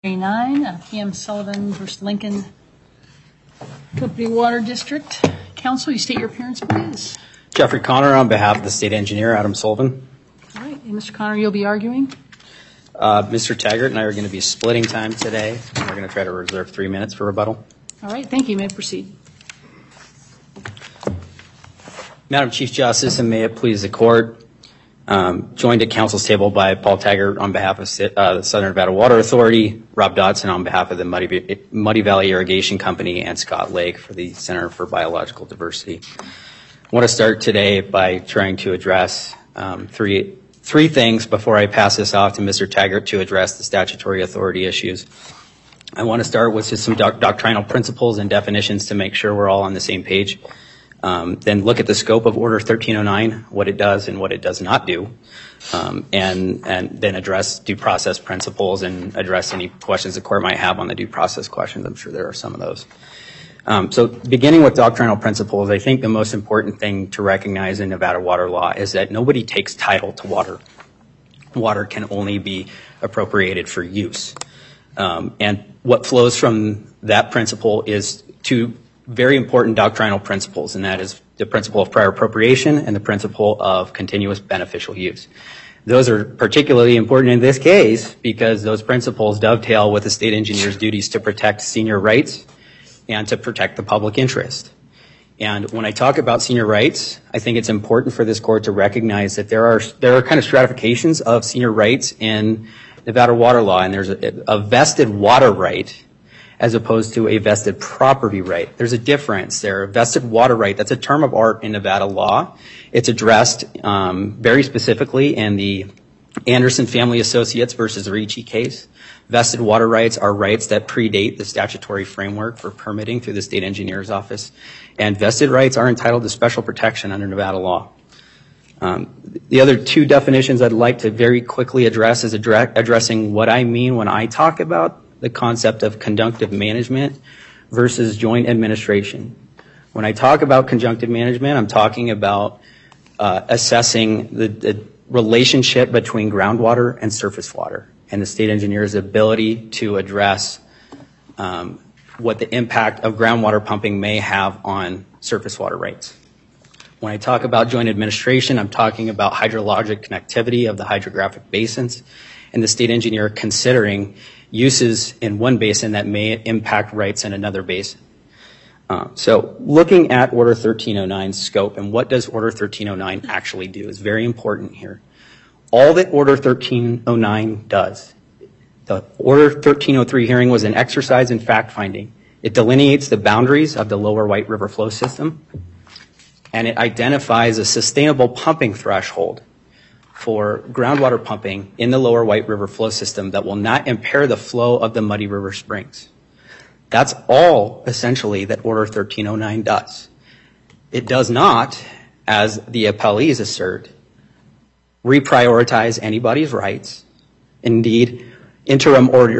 9, P.M. Sullivan versus Lincoln Company Water District. Counsel, you state your appearance, please. Jeffrey Connor on behalf of the state engineer, Adam Sullivan. All right, and Mr. Connor, you'll be arguing? Mr. Taggart and I are going to be splitting time today. We're going to try to reserve 3 minutes for rebuttal. All right, thank you. You may proceed. Madam Chief Justice, and may it please the court, joined at council's table by Paul Taggart on behalf of the Southern Nevada Water Authority, Rob Dodson on behalf of the Muddy Valley Irrigation Company, and Scott Lake for the Center for Biological Diversity. I want to start today by trying to address three things before I pass this off to Mr. Taggart to address the statutory authority issues. I want to start with just some doctrinal principles and definitions to make sure we're all on the same page. Then look at the scope of Order 1309, what it does and what it does not do, and then address due process principles and address any questions the court might have on the due process questions. I'm sure there are some of those. So beginning with doctrinal principles, I think the most important thing to recognize in Nevada water law is that nobody takes title to water. Water can only be appropriated for use. And what flows from that principle is two very important doctrinal principles, and that is the principle of prior appropriation and the principle of continuous beneficial use. Those are particularly important in this case because those principles dovetail with the state engineer's duties to protect senior rights and to protect the public interest. And when I talk about senior rights, I think it's important for this court to recognize that there are kind of stratifications of senior rights in Nevada water law, and there's a vested water right as opposed to a vested property right. There's a difference there. A vested water right, that's a term of art in Nevada law. It's addressed very specifically in the Anderson Family Associates versus Ricci case. Vested water rights are rights that predate the statutory framework for permitting through the state engineer's office. And vested rights are entitled to special protection under Nevada law. The other two definitions I'd like to very quickly address is addressing what I mean when I talk about the concept of conjunctive management versus joint administration. When I talk about conjunctive management, I'm talking about assessing the relationship between groundwater and surface water and the state engineer's ability to address what the impact of groundwater pumping may have on surface water rights. When I talk about joint administration, I'm talking about hydrologic connectivity of the hydrographic basins and the state engineer considering uses in one basin that may impact rights in another basin. So looking at Order 1309's scope and what does Order 1309 actually do is very important here. All that Order 1309 does, the Order 1303 hearing was an exercise in fact-finding. It delineates the boundaries of the lower White River flow system, and it identifies a sustainable pumping threshold for groundwater pumping in the lower White River flow system that will not impair the flow of the Muddy River Springs. That's all, essentially, that Order 1309 does. It does not, as the appellees assert, reprioritize anybody's rights. Indeed, Interim Order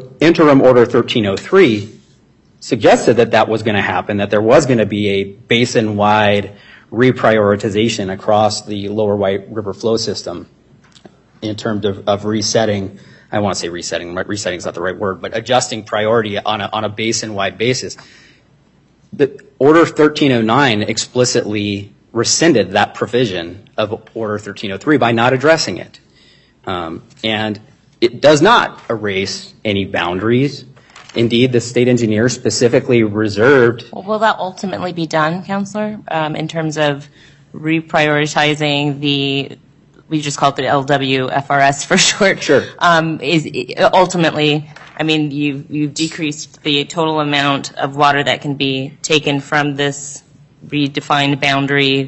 1303 suggested that that was going to happen, that there was going to be a basin-wide reprioritization across the lower White River flow system in terms of resetting. I want to say resetting is not the right word, but adjusting priority on a basin-wide basis. The Order 1309 explicitly rescinded that provision of Order 1303 by not addressing it. And it does not erase any boundaries. Indeed, the state engineer specifically reserved. Well, will that ultimately be done, Counselor, in terms of reprioritizing we just call it the LWFRS for short? Sure. Ultimately, I mean, you've decreased the total amount of water that can be taken from this redefined boundary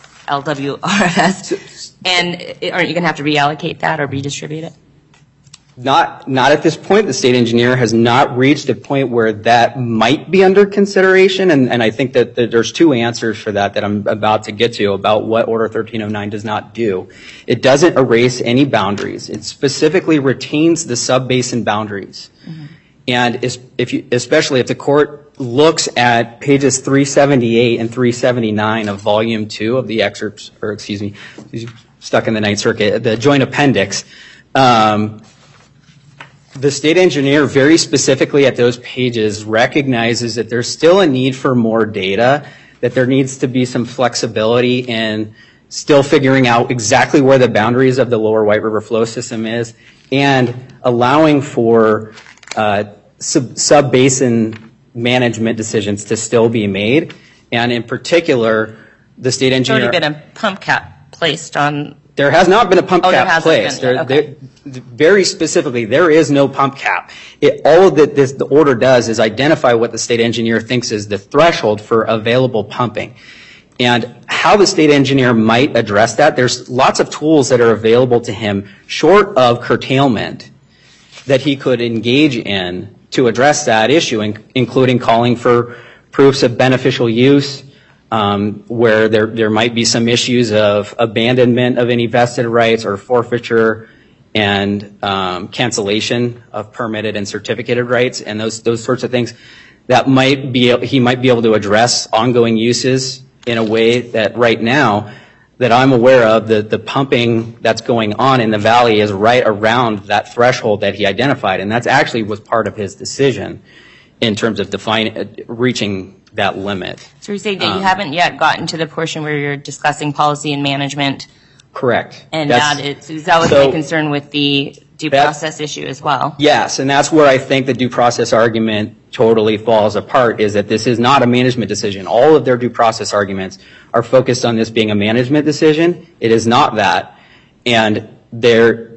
LWRS, and aren't you going to have to reallocate that or redistribute it? Not at this point. The state engineer has not reached a point where that might be under consideration, and I think that there's two answers for that I'm about to get to about what Order 1309 does not do. It doesn't erase any boundaries. It specifically retains the sub-basin boundaries. Mm-hmm. And especially if the court looks at pages 378 and 379 of Volume 2 of the excerpts, or excuse me, stuck in the Ninth Circuit, the Joint Appendix, the state engineer very specifically at those pages recognizes that there's still a need for more data, that there needs to be some flexibility in still figuring out exactly where the boundaries of the lower White River flow system is, and allowing for sub-basin management decisions to still be made. And in particular, the state engineer... There's already been a pump cap placed on... There has not been a pump cap placed. Okay. Very specifically, there is no pump cap. All of the order does is identify what the state engineer thinks is the threshold for available pumping. And how the state engineer might address that, there's lots of tools that are available to him short of curtailment that he could engage in to address that issue, including calling for proofs of beneficial use, where there might be some issues of abandonment of any vested rights or forfeiture and cancellation of permitted and certificated rights, and those sorts of things that he might be able to address ongoing uses in a way that right now that I'm aware of, the pumping that's going on in the valley is right around that threshold that he identified, and that's actually was part of his decision in terms of reaching that limit. So you're saying that you haven't yet gotten to the portion where you're discussing policy and management? Correct. And is that what's my concern with the due process issue as well? Yes, and that's where I think the due process argument totally falls apart, is that this is not a management decision. All of their due process arguments are focused on this being a management decision. It is not that. And they're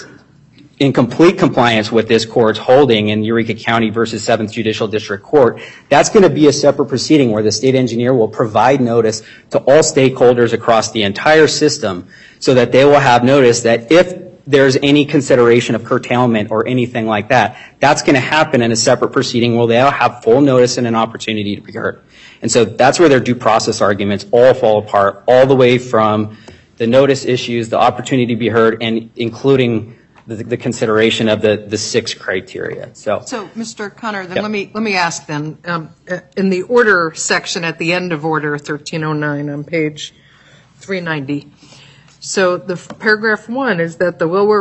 in complete compliance with this court's holding in Eureka County versus 7th Judicial District Court. That's going to be a separate proceeding where the state engineer will provide notice to all stakeholders across the entire system so that they will have notice that if there's any consideration of curtailment or anything like that, that's going to happen in a separate proceeding where they'll have full notice and an opportunity to be heard. And so that's where their due process arguments all fall apart, all the way from the notice issues, the opportunity to be heard, and including the consideration of the 6 criteria. So Mr. Connor, then let me ask then, in the order section at the end of order 1309 on page 390, so the paragraph 1 is that the lower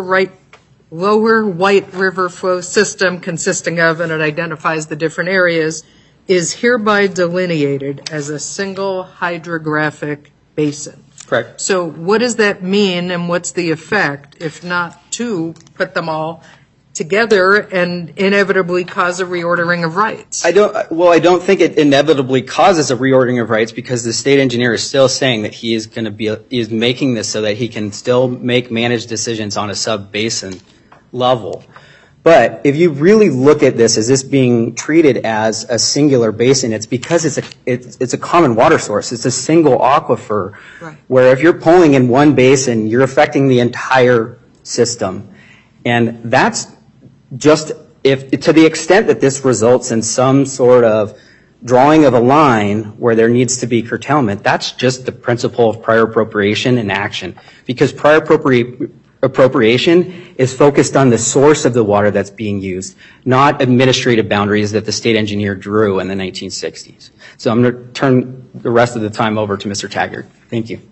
White River flow system consisting of, and it identifies the different areas, is hereby delineated as a single hydrographic basin. correct. So what does that mean, and what's the effect, if not to put them all together and inevitably cause a reordering of rights? I don't think it inevitably causes a reordering of rights, because the state engineer is still saying that he is making this so that he can still make managed decisions on a sub-basin level. But if you really look at this as this being treated as a singular basin, it's because it's a common water source. It's a single aquifer, right, where if you're pulling in one basin, you're affecting the entire system. And that's just, to the extent that this results in some sort of drawing of a line where there needs to be curtailment, that's just the principle of prior appropriation in action. Because prior appropriation is focused on the source of the water that's being used, not administrative boundaries that the state engineer drew in the 1960s. So I'm going to turn the rest of the time over to Mr. Taggart. Thank you.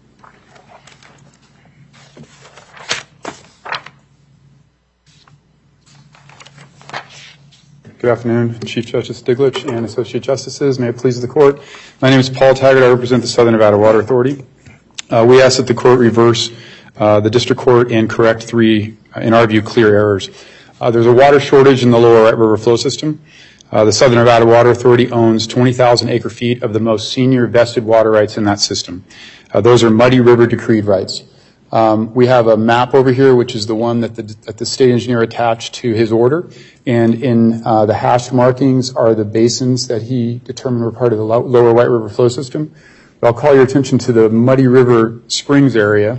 Good afternoon, Chief Justice Diglich and Associate Justices. May it please the Court. My name is Paul Taggart. I represent the Southern Nevada Water Authority. We ask that the Court reverse the District Court and correct 3, in our view, clear errors. There's a water shortage in the lower White River flow system. The Southern Nevada Water Authority owns 20,000 acre-feet of the most senior vested water rights in that system. Those are Muddy River decreed rights. We have a map over here, which is the one that the state engineer attached to his order. And in the hashed markings are the basins that he determined were part of the lower White River flow system. But I'll call your attention to the Muddy River Springs area.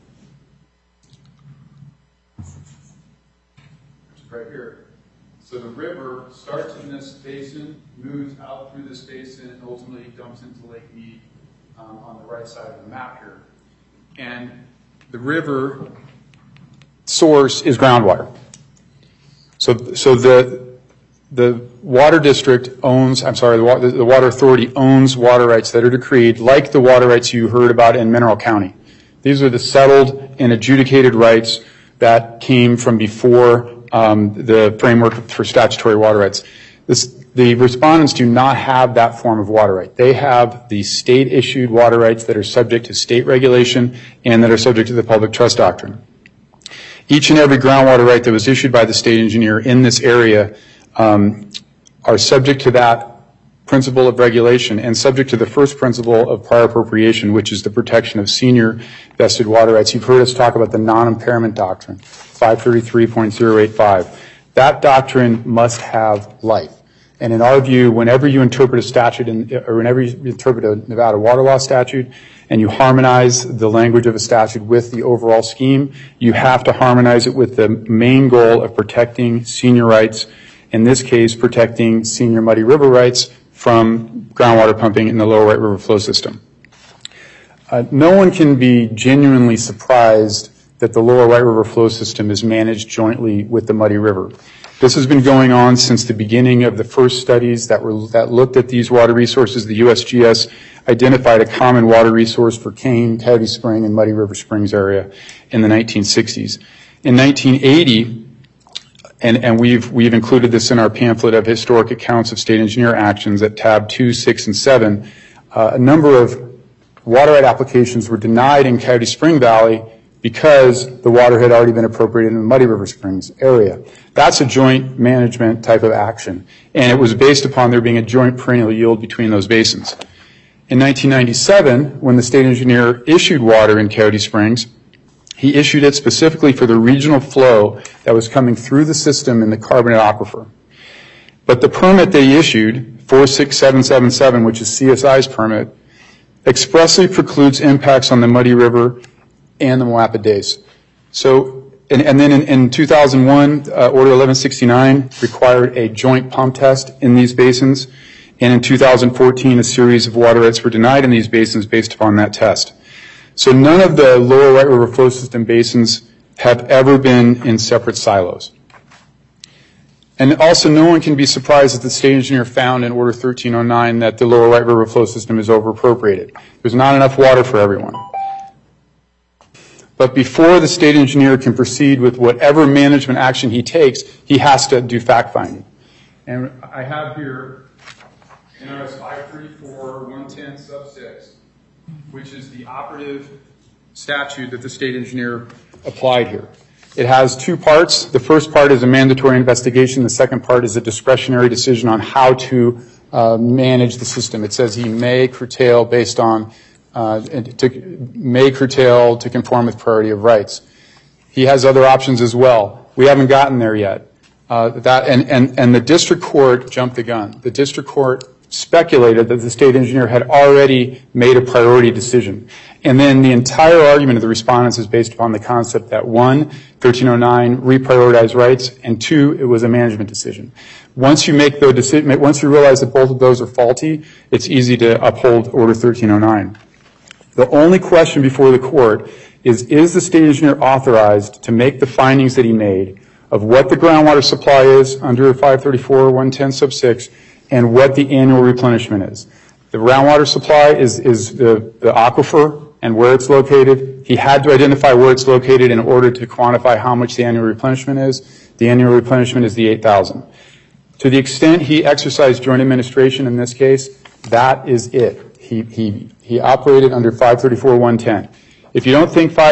Right here. So the river starts in this basin, moves out through this basin, and ultimately dumps into Lake Mead on the right side of the map here. And the river source is groundwater. So the water district owns, the water authority owns water rights that are decreed, like the water rights you heard about in Mineral County. These are the settled and adjudicated rights that came from before the framework for statutory water rights. The respondents do not have that form of water right. They have the state-issued water rights that are subject to state regulation and that are subject to the public trust doctrine. Each and every groundwater right that was issued by the state engineer in this area are subject to that principle of regulation and subject to the first principle of prior appropriation, which is the protection of senior vested water rights. You've heard us talk about the non-impairment doctrine, 533.085. That doctrine must have life. And in our view, whenever you interpret a statute or whenever you interpret a Nevada water law statute and you harmonize the language of a statute with the overall scheme, you have to harmonize it with the main goal of protecting senior rights, in this case, protecting senior Muddy River rights from groundwater pumping in the Lower White River flow system. No one can be genuinely surprised that the Lower White River flow system is managed jointly with the Muddy River. This has been going on since the beginning of the first studies that looked at these water resources. The USGS identified a common water resource for Kane, Coyote Spring, and Muddy River Springs area in the 1960s. In 1980, and we've included this in our pamphlet of historic accounts of state engineer actions at tab 2, 6, and 7, a number of water right applications were denied in Coyote Spring Valley because the water had already been appropriated in the Muddy River Springs area. That's a joint management type of action, and it was based upon there being a joint perennial yield between those basins. In 1997, when the state engineer issued water in Coyote Springs, he issued it specifically for the regional flow that was coming through the system in the carbonate aquifer. But the permit they issued, 46777, which is CSI's permit, expressly precludes impacts on the Muddy River and the Moapa Days. So, and then in 2001, Order 1169 required a joint pump test in these basins. And in 2014, a series of water rights were denied in these basins based upon that test. So none of the Lower White River flow system basins have ever been in separate silos. And also no one can be surprised that the state engineer found in Order 1309 that the Lower White River flow system is over-appropriated. There's not enough water for everyone. But before the state engineer can proceed with whatever management action he takes, he has to do fact-finding. And I have here NRS 534-110 sub 6, which is the operative statute that the state engineer applied here. It has two parts. The first part is a mandatory investigation. The second part is a discretionary decision on how to manage the system. It says he may curtail based on to conform with priority of rights. He has other options as well. We haven't gotten there yet. And the district court jumped the gun. The district court speculated that the state engineer had already made a priority decision. And then the entire argument of the respondents is based upon the concept that 1, 1309 reprioritized rights, and 2, it was a management decision. Once you make the decision, once you realize that both of those are faulty, it's easy to uphold Order 1309. The only question before the court is the state engineer authorized to make the findings that he made of what the groundwater supply is under 534-110 sub 6 and what the annual replenishment is. The groundwater supply is the aquifer and where it's located. He had to identify where it's located in order to quantify how much the annual replenishment is. The annual replenishment is the 8,000. To the extent he exercised joint administration in this case, that is it. He operated under 534-110. If you don't think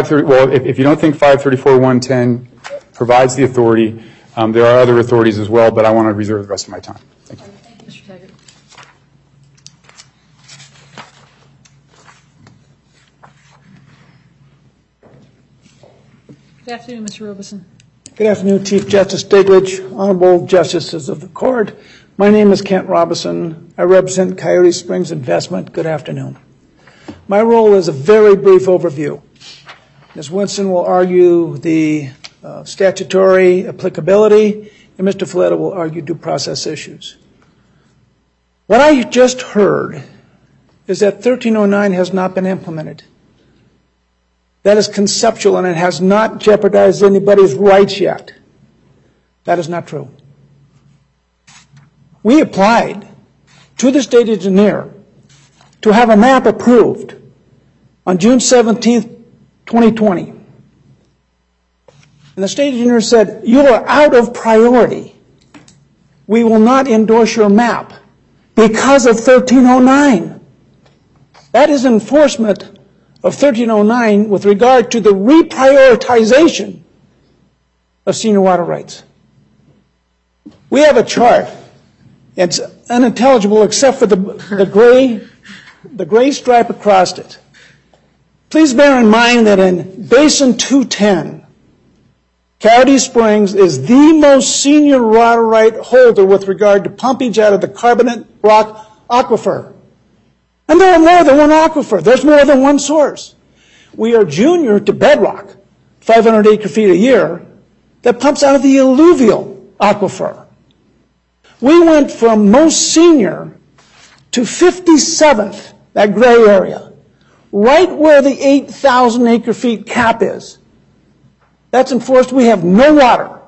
534-110 provides the authority, there are other authorities as well, but I want to reserve the rest of my time. Thank you. Thank you, Mr. Taggart. Good afternoon, Mr. Robeson. Good afternoon, Chief Justice Stiglitz, honorable justices of the court. My name is Kent Robeson. I represent Coyote Springs Investment. Good afternoon. My role is a very brief overview. Ms. Winston will argue the statutory applicability, and Mr. Folletta will argue due process issues. What I just heard is that 1309 has not been implemented. That is conceptual, and it has not jeopardized anybody's rights yet. That is not true. We applied to the state engineer to have a map approved on June 17th, 2020. And the state engineer said, you are out of priority. We will not endorse your map because of 1309. That is enforcement of 1309 with regard to the reprioritization of senior water rights. We have a chart. It's unintelligible except for the gray stripe across it. Please bear in mind that in Basin 210, Coyote Springs is the most senior water right holder with regard to pumpage out of the carbonate rock aquifer. And there are more than one aquifer. There's more than one source. We are junior to bedrock, 500 acre-feet a year, that pumps out of the alluvial aquifer. We went from most senior to 57th, that gray area, right where the 8,000 acre-feet cap is. That's enforced. We have no water.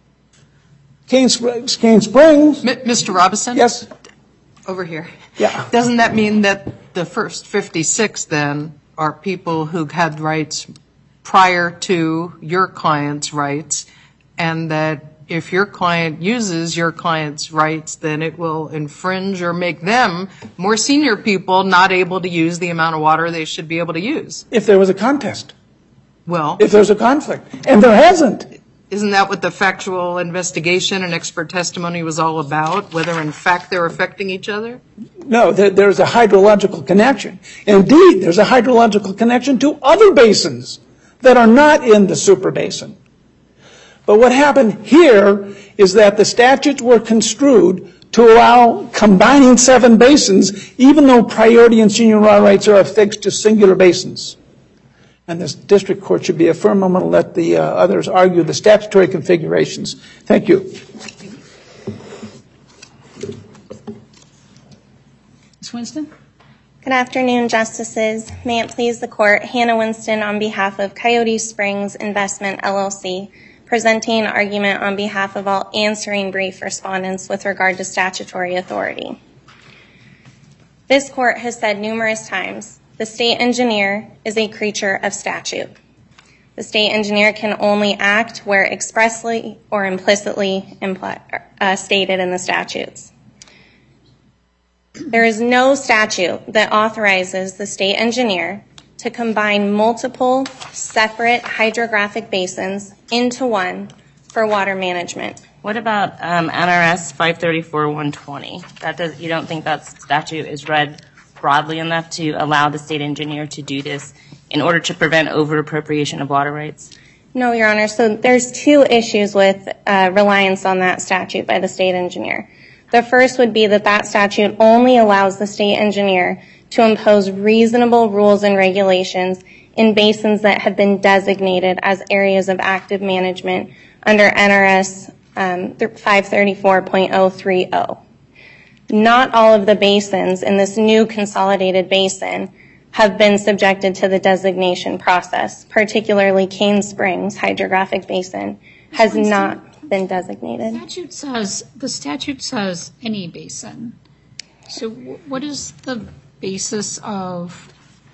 Cane Springs. Mr. Robison? Yes. Over here. Yeah. Doesn't that mean that the first 56 then are people who had rights prior to your client's rights, and that if your client uses your client's rights, then it will infringe or make them, more senior people, not able to use the amount of water they should be able to use? If there was a contest. Well, If there's a conflict. And there hasn't. isn't that what the factual investigation and expert testimony was all about, whether in fact they're affecting each other? No, there's a hydrological connection. Indeed, there's a hydrological connection to other basins that are not in the super basin. But what happened here is that the statutes were construed to allow combining 7 basins, even though priority and senior water rights are affixed to singular basins. And this district court should be affirmed. I'm going to let the others argue the statutory configurations. Thank you. Ms. Winston? Good afternoon, Justices. May it please the Court, Hannah Winston on behalf of Coyote Springs Investment, LLC, presenting an argument on behalf of all answering brief respondents with regard to statutory authority. This Court has said numerous times, the state engineer is a creature of statute. The state engineer can only act where expressly or implicitly stated in the statutes. There is no statute that authorizes the state engineer to combine multiple separate hydrographic basins into one for water management. What about NRS 534-120? You don't think that statute is read broadly enough to allow the state engineer to do this in order to prevent over-appropriation of water rights? No, Your Honor. So there's 2 issues with reliance on that statute by the state engineer. The first would be that statute only allows the state engineer to impose reasonable rules and regulations in basins that have been designated as areas of active management under NRS 534.030. Not all of the basins in this new consolidated basin have been subjected to the designation process, particularly Cane Springs Hydrographic Basin has not been designated. The statute says any basin. So what is the basis of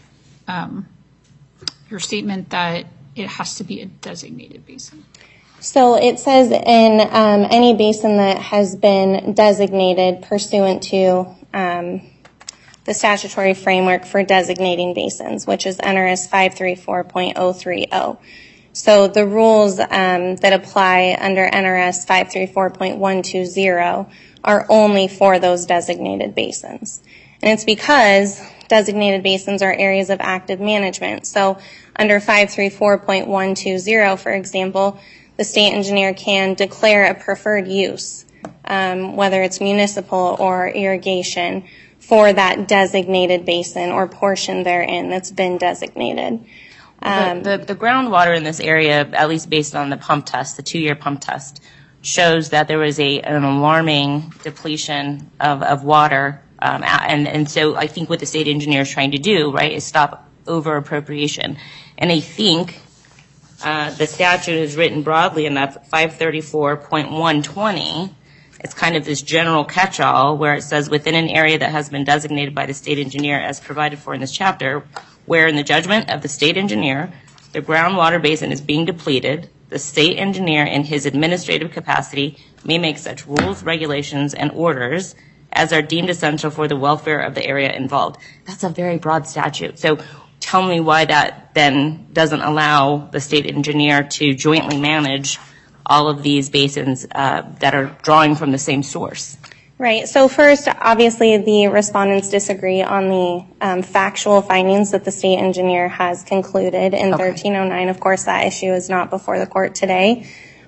your statement that it has to be a designated basin? So it says in any basin that has been designated pursuant to the statutory framework for designating basins, which is NRS 534.030. So the rules that apply under NRS 534.120 are only for those designated basins. And it's because designated basins are areas of active management. So under 534.120, for example, the state engineer can declare a preferred use, whether it's municipal or irrigation, for that designated basin or portion therein that's been designated. The groundwater in this area, at least based on the pump test, the 2-year pump test, shows that there was an alarming depletion of water. And so I think what the state engineer is trying to do, right, is stop over-appropriation. And I think the statute is written broadly enough, 534.120. It's kind of this general catch-all where it says within an area that has been designated by the state engineer as provided for in this chapter, where in the judgment of the state engineer, the groundwater basin is being depleted, The state engineer in his administrative capacity may make such rules, regulations, and orders as are deemed essential for the welfare of the area involved. That's a very broad statute. So tell me why that then doesn't allow the state engineer to jointly manage all of these basins that are drawing from the same source. Right. So first, obviously, the respondents disagree on the factual findings that the state engineer has concluded in 1309. Of course, that issue is not before the court today.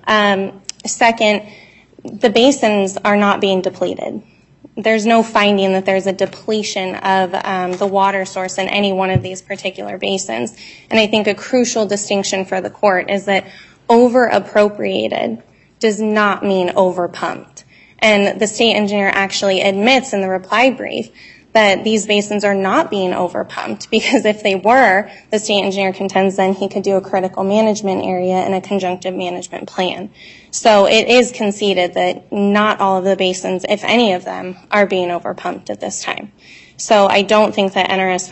Second, the basins are not being depleted. There's no finding that there's a depletion of the water source in any one of these particular basins. And I think a crucial distinction for the court is that over-appropriated does not mean over-pumped. And the state engineer actually admits in the reply brief that these basins are not being over-pumped, because if they were, the state engineer contends then he could do a critical management area and a conjunctive management plan. So it is conceded that not all of the basins, if any of them, are being over-pumped at this time. So I don't think that NRS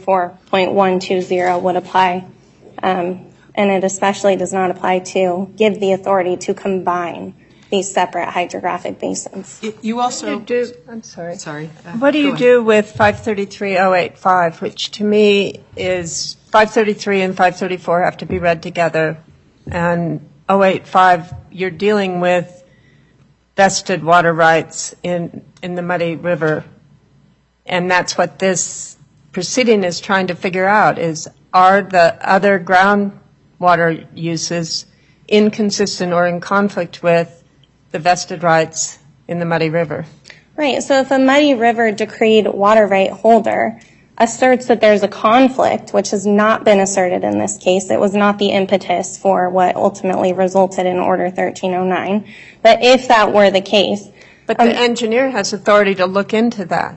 534.120 would apply, and it especially does not apply to give the authority to combine these separate hydrographic basins. You also I'm sorry. Sorry. What do you do with 533.085, which to me is 533 and 534 have to be read together, and 085 you're dealing with vested water rights in the Muddy River, and that's what this proceeding is trying to figure out: is are the other groundwater uses inconsistent or in conflict with the vested rights in the Muddy River? Right. So if a Muddy River decreed water right holder asserts that there's a conflict, which has not been asserted in this case, it was not the impetus for what ultimately resulted in Order 1309. But if that were the case... But the engineer has authority to look into that.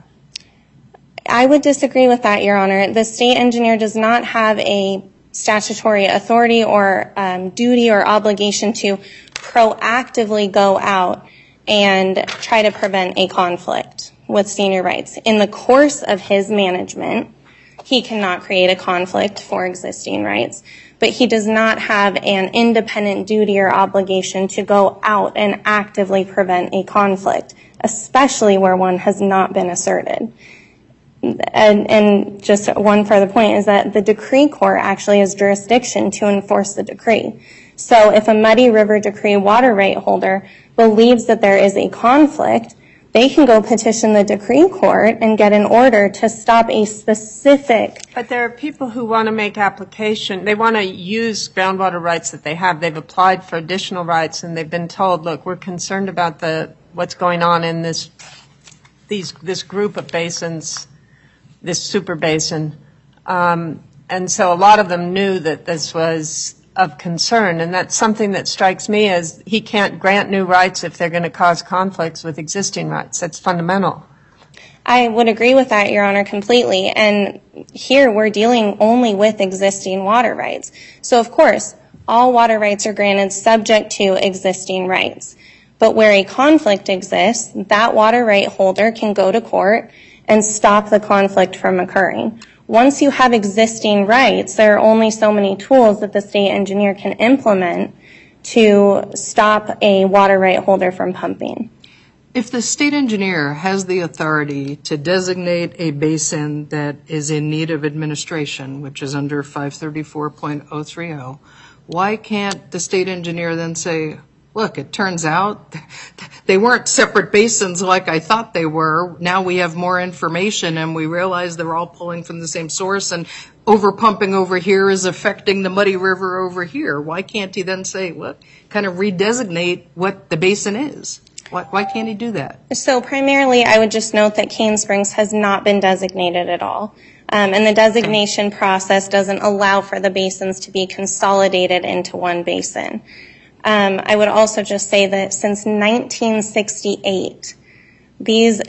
I would disagree with that, Your Honor. The state engineer does not have a statutory authority or duty or obligation to proactively go out and try to prevent a conflict with senior rights. In the course of his management, he cannot create a conflict for existing rights, but he does not have an independent duty or obligation to go out and actively prevent a conflict, especially where one has not been asserted. And just one further point is that the decree court actually has jurisdiction to enforce the decree. So if a Muddy River decree water right holder believes that there is a conflict, they can go petition the decree court and get an order to stop a specific... But there are people who want to make application. They want to use groundwater rights that they have. They've applied for additional rights, and they've been told, look, we're concerned about what's going on in this group of basins, this super basin. And so a lot of them knew that this was of concern, and that's something that strikes me as he can't grant new rights if they're going to cause conflicts with existing rights. That's fundamental. I would agree with that, Your Honor, completely. And here we're dealing only with existing water rights. So, of course, all water rights are granted subject to existing rights. But where a conflict exists, that water right holder can go to court and stop the conflict from occurring. Once you have existing rights, there are only so many tools that the state engineer can implement to stop a water right holder from pumping. If the state engineer has the authority to designate a basin that is in need of administration, which is under 534.030, why can't the state engineer then say, look, it turns out they weren't separate basins like I thought they were. Now we have more information and we realize they're all pulling from the same source, and overpumping over here is affecting the Muddy River over here. Why can't he then say, look, kind of redesignate what the basin is? Why can't he do that? So primarily I would just note that Cane Springs has not been designated at all. And the designation process doesn't allow for the basins to be consolidated into one basin. I would also just say that since 1968, these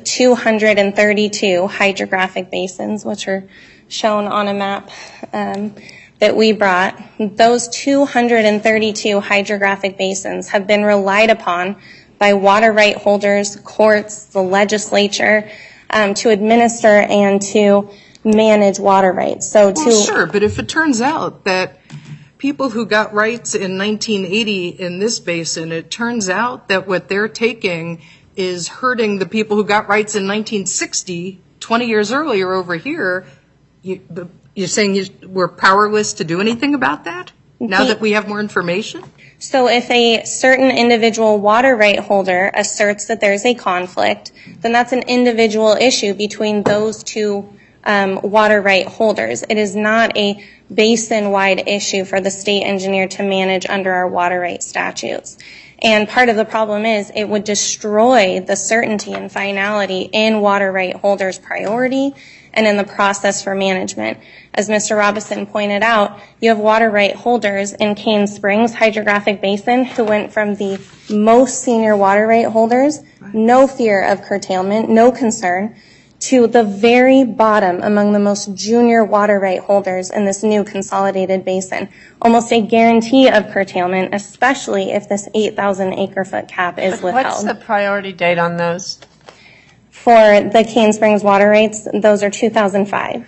232 hydrographic basins, which are shown on a map that we brought, those 232 hydrographic basins have been relied upon by water right holders, courts, the legislature, to administer and to manage water rights. Well, sure, but if it turns out that people who got rights in 1980 in this basin, it turns out that what they're taking is hurting the people who got rights in 1960, 20 years earlier over here. You're saying we're powerless to do anything about that now that we have more information? So if a certain individual water right holder asserts that there's a conflict, then that's an individual issue between those two water right holders. It is not a basin-wide issue for the state engineer to manage under our water right statutes. And part of the problem is it would destroy the certainty and finality in water right holders' priority and in the process for management. As Mr. Robison pointed out, you have water right holders in Cane Springs Hydrographic Basin who went from the most senior water right holders, no fear of curtailment, no concern, to the very bottom among the most junior water right holders in this new consolidated basin. Almost a guarantee of curtailment, especially if this 8,000 acre foot cap is withheld. What's the priority date on those? For the Cane Springs water rights, those are 2005.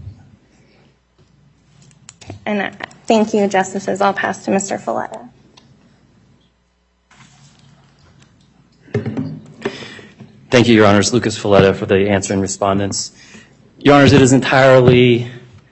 And thank you, Justices. I'll pass to Mr. Folletta. Thank you, Your Honors. Lucas Folletta for the answer and respondents. Your Honors, it is entirely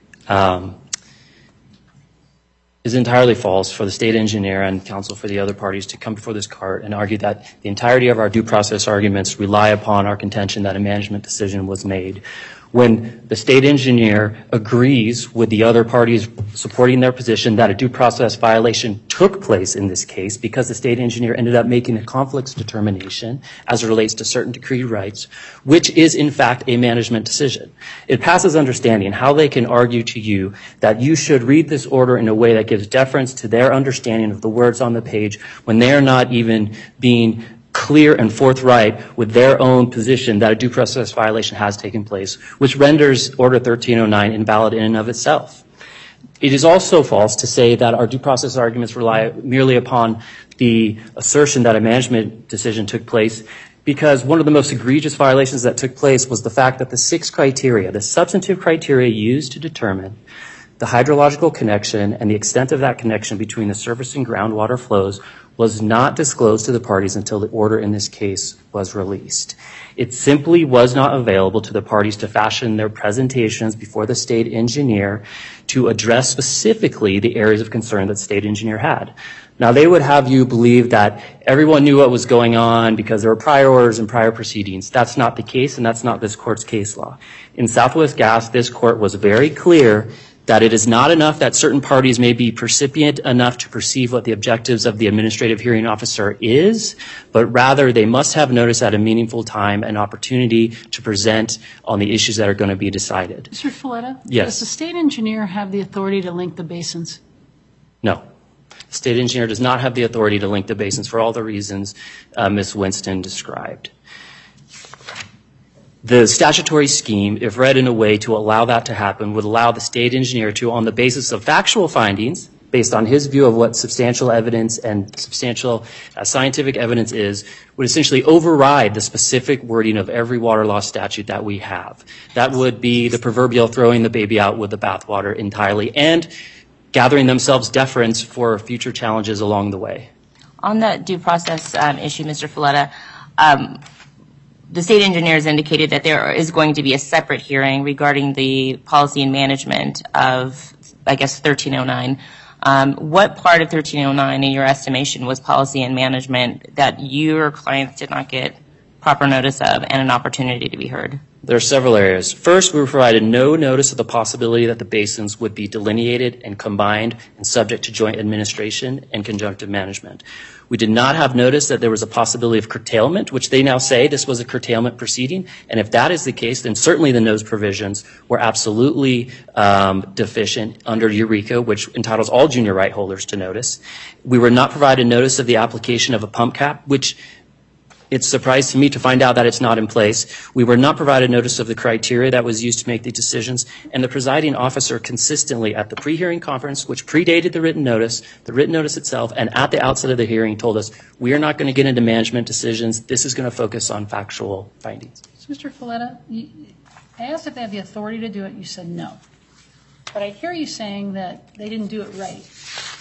false for the state engineer and counsel for the other parties to come before this court and argue that the entirety of our due process arguments rely upon our contention that a management decision was made. When the state engineer agrees with the other parties supporting their position that a due process violation took place in this case because the state engineer ended up making a conflicts determination as it relates to certain decreed rights, which is in fact a management decision. It passes understanding how they can argue to you that you should read this order in a way that gives deference to their understanding of the words on the page when they are not even being clear and forthright with their own position that a due process violation has taken place, which renders Order 1309 invalid in and of itself. It is also false to say that our due process arguments rely merely upon the assertion that a management decision took place, because one of the most egregious violations that took place was the fact that the 6 criteria, the substantive criteria used to determine the hydrological connection and the extent of that connection between the surface and groundwater flows was not disclosed to the parties until the order in this case was released. It simply was not available to the parties to fashion their presentations before the state engineer to address specifically the areas of concern that the state engineer had. Now, they would have you believe that everyone knew what was going on because there were prior orders and prior proceedings. That's not the case, and that's not this court's case law. In Southwest Gas, this court was very clear that it is not enough that certain parties may be percipient enough to perceive what the objectives of the administrative hearing officer is, but rather they must have notice at a meaningful time and opportunity to present on the issues that are going to be decided. Mr. Folletta? Yes. Does the state engineer have the authority to link the basins? No. The state engineer does not have the authority to link the basins for all the reasons Ms. Winston described. The statutory scheme, if read in a way to allow that to happen, would allow the state engineer to, on the basis of factual findings, based on his view of what substantial evidence and substantial scientific evidence is, would essentially override the specific wording of every water law statute that we have. That would be the proverbial throwing the baby out with the bathwater entirely and gathering themselves deference for future challenges along the way. On that due process issue, Mr. Folletta, the state engineer has indicated that there is going to be a separate hearing regarding the policy and management of, I guess, 1309. What part of 1309, in your estimation, was policy and management that your clients did not get proper notice of and an opportunity to be heard? There are several areas. First, we were provided no notice of the possibility that the basins would be delineated and combined and subject to joint administration and conjunctive management. We did not have notice that there was a possibility of curtailment, which they now say this was a curtailment proceeding. And if that is the case, then certainly the NOS provisions were absolutely deficient under Eureka, which entitles all junior right holders to notice. We were not provided notice of the application of a pump cap, which it's a surprise to me to find out that it's not in place. We were not provided notice of the criteria that was used to make the decisions, and the presiding officer consistently at the pre-hearing conference, which predated the written notice itself, and at the outset of the hearing told us, we are not going to get into management decisions. This is going to focus on factual findings. So, Mr. Folletta, I asked if they have the authority to do it. You said no. But I hear you saying that they didn't do it right.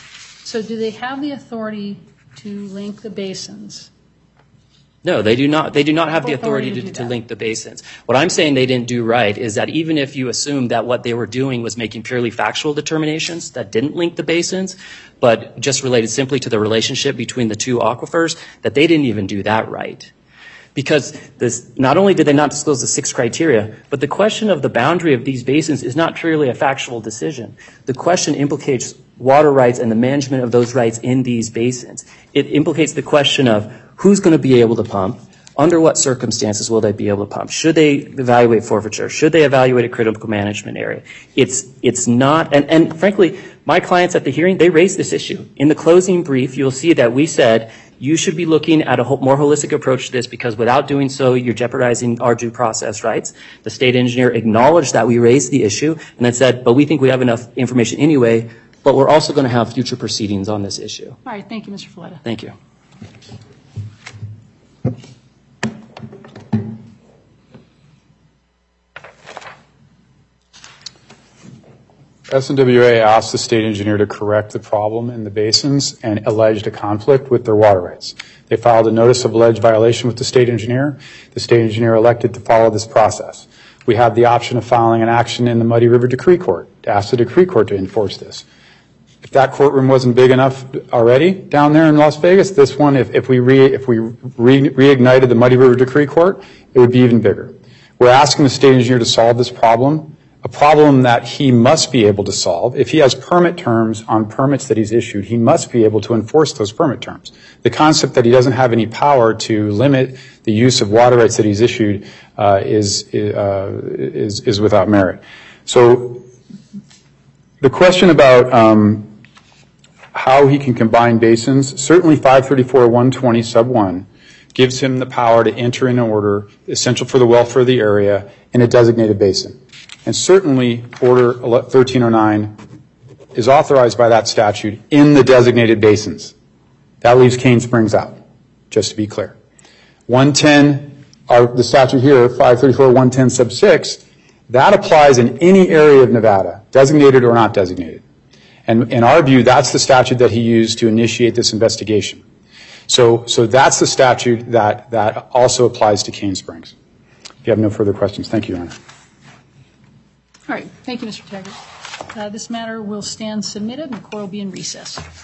So do they have the authority to link the basins? No, they do not. They do not have the Authority authority to do to that. link the basins. What I'm saying they didn't do right is that even if you assume that what they were doing was making purely factual determinations that didn't link the basins, but just related simply to the relationship between the two aquifers, that they didn't even do that right. Because not only did they not disclose the 6 criteria, but the question of the boundary of these basins is not purely a factual decision. The question implicates water rights and the management of those rights in these basins. It implicates the question of who's going to be able to pump, under what circumstances will they be able to pump, should they evaluate forfeiture, should they evaluate a critical management area. It's not, and frankly, my clients at the hearing, they raised this issue. In the closing brief, you'll see that we said, you should be looking at a more holistic approach to this because without doing so, you're jeopardizing our due process rights. The state engineer acknowledged that we raised the issue and then said, but we think we have enough information anyway, but we're also going to have future proceedings on this issue. All right, thank you, Mr. Valletta. Thank you. SNWA asked the state engineer to correct the problem in the basins and alleged a conflict with their water rights. They filed a notice of alleged violation with the state engineer. The state engineer elected to follow this process. We have the option of filing an action in the Muddy River Decree Court to ask the Decree Court to enforce this. If that courtroom wasn't big enough already down there in Las Vegas, this one, if we reignited the Muddy River Decree Court, it would be even bigger. We're asking the state engineer to solve this problem, a problem that he must be able to solve. If he has permit terms on permits that he's issued, he must be able to enforce those permit terms. The concept that he doesn't have any power to limit the use of water rights that he's issued is without merit. So the question about how he can combine basins, certainly 534.120 sub 1 gives him the power to enter in an order essential for the welfare of the area in a designated basin. And certainly Order 1309 is authorized by that statute in the designated basins. That leaves Cane Springs out, just to be clear. 110, the statute here, 534.110 sub 6, that applies in any area of Nevada, designated or not designated. And in our view, that's the statute that he used to initiate this investigation. So that's the statute that also applies to Cane Springs. If you have no further questions, thank you, Your Honor. All right, thank you, Mr. Taggart. This matter will stand submitted and the court will be in recess.